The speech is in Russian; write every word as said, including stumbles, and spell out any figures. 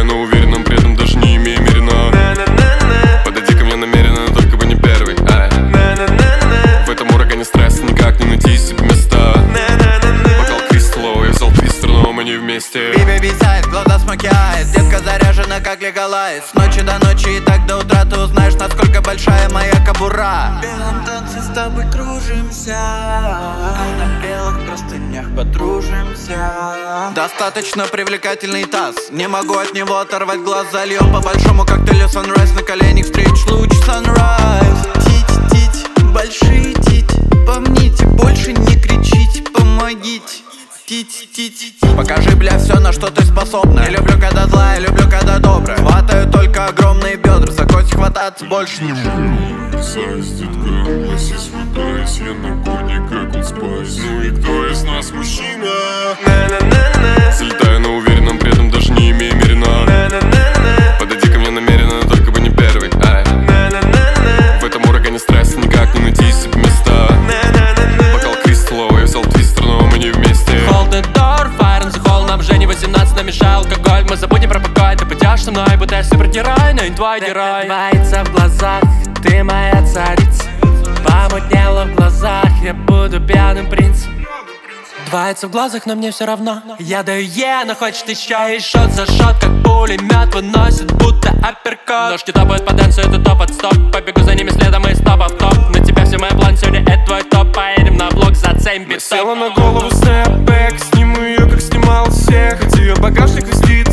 на уверенном, при этом даже не имея мерено. Подойди ко мне намеренно, но только бы не первый. Ай. В этом урагане стресса никак не найти себе места. Бокал кристалловый, я взял твистер, но мы не вместе. Биби висает, глаза смокиает. Детка заряжена, как Леголайз. С ночи до ночи и так до утра ты узнаешь, насколько большая моя кобура. В белом танце с тобой кружимся, на белых простынях подружимся. Достаточно привлекательный таз, не могу от него оторвать глаз. Зальем по большому коктейлю Sunrise, на коленях встреч луч Sunrise. Тить-тить, большие тить, помните, больше не кричите, помогите. Тить-тить, покажи, бля, все, на что ты способна. Не люблю, когда злая, люблю, когда добрая. Хватаю только огромные бедра, за кость хвататься больше не буду. Касаясь, детка, гласись, пытаюсь, я на коне, как он спайс. Ну и кто из нас мужчина? Залетаю на уверенном, при этом даже не имея мерено. Подойди ко мне намеренно, но только бы не первый. Ай. В этом урагане стресса никак не найти себе места. Бокал кристалловый, я взял твистер, но мы не вместе. Hold the door, fire in the hall. Нам уже не восемнадцать, намешал алкоголь. Мы забудем про покой, ты пойдешь со мной, будто я супергерой, но не твой герой. Двоится в глазах, ты моя царица. Помутнело в глазах, я буду пьяным принцем. Двоится в глазах, но мне все равно. Я даю е, но хочет еще. И шот за шот, как пулемет выносит, будто апперкот. Ножки топают по дэнсу, это топ от стоп. Побегу за ними следом и стоп в топ. На тебя все мои планы, сегодня это твой топ. Поедем на блок, зацепим биток. Села на голову снэпбэк, сниму ее, как снимал всех. Хоть ее багажник вести